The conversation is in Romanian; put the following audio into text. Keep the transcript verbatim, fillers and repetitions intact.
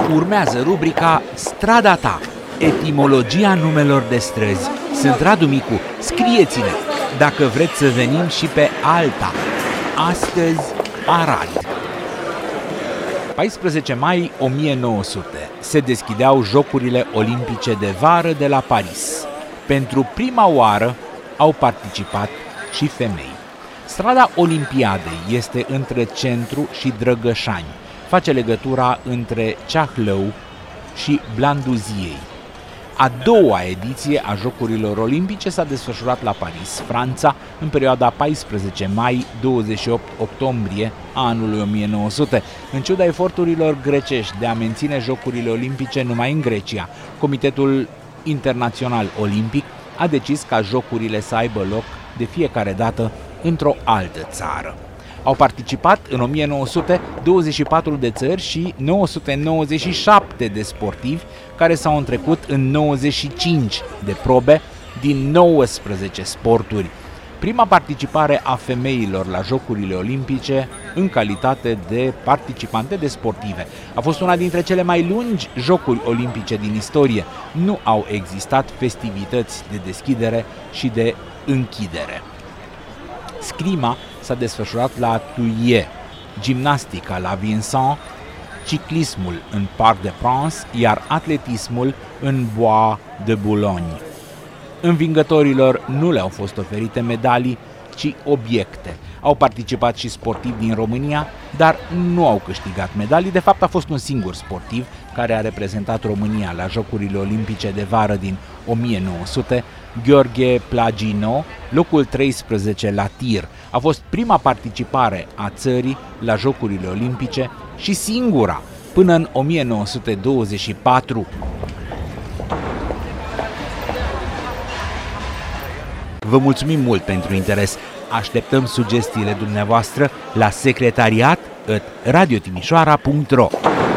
Urmează rubrica Strada ta, etimologia numelor de străzi. Sunt Radu Micu, scrieți-ne dacă vreți să venim și pe alta. Astăzi, Arad. paisprezece mai o mie nouă sute se deschideau Jocurile Olimpice de Vară de la Paris. Pentru prima oară au participat și femei. Strada Olimpiadei este între Centru și Drăgășani. Face legătura între Ceahlău și Blanduziei. A doua ediție a Jocurilor Olimpice s-a desfășurat la Paris, Franța, în perioada paisprezece mai - douăzeci și opt octombrie a anului o mie nouă sute. În ciuda eforturilor grecești de a menține Jocurile Olimpice numai în Grecia, Comitetul Internațional Olimpic a decis ca Jocurile să aibă loc de fiecare dată într-o altă țară. Au participat în o mie nouă sute douăzeci și patru de țări și nouă sute nouăzeci și șapte de sportivi care s-au întrecut în nouăzeci și cinci de probe din nouăsprezece sporturi. Prima participare a femeilor la Jocurile Olimpice în calitate de participante de sportive. A fost una dintre cele mai lungi Jocuri Olimpice din istorie. Nu au existat festivități de deschidere și de închidere. Scrima s-a desfășurat la Thuile, gimnastica la Vincent, ciclismul în Parc de France, iar atletismul în Bois de Boulogne. Învingătorilor nu le-au fost oferite medalii, ci obiecte. Au participat și sportivi din România, dar nu au câștigat medalii. De fapt, a fost un singur sportiv care a reprezentat România la Jocurile Olimpice de Vară din o mie nouă sute, Gheorghe Plagino, locul treisprezece la tir. A fost prima participare a țării la Jocurile Olimpice și singura până în o mie nouă sute douăzeci și patru. Vă mulțumim mult pentru interes. Așteptăm sugestiile dumneavoastră la secretariat at radiotimișoara punct ro.